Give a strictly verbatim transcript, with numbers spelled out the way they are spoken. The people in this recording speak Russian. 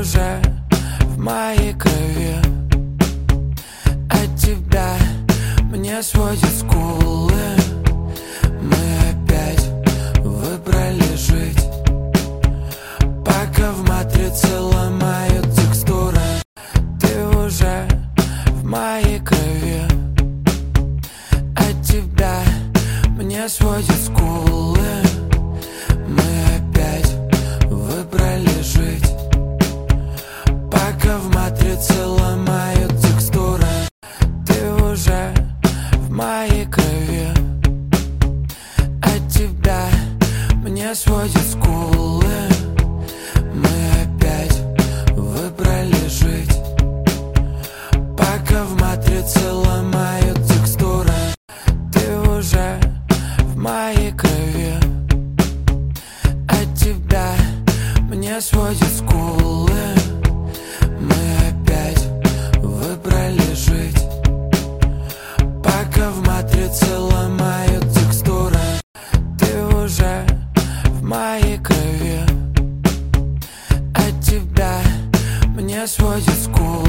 уже в моей крови. От тебя мне сводят скулы. Мы опять выбрали жить, пока в матрице ломают текстуры. Ты уже в моей крови. От тебя мне сводят скулы. Мы опять выбрали жить, пока в матрице ломают текстуры. Ты уже в моей крови. От тебя мне сводят скулы. Мы опять выбрали жить, пока в матрице ломают текстуры. Ты уже в моей крови. От тебя мне сводят скулы. Мы опять выбрали жить, пока в матрице ломают текстуры. Ты уже в моей крови. От тебя мне сводят скулы.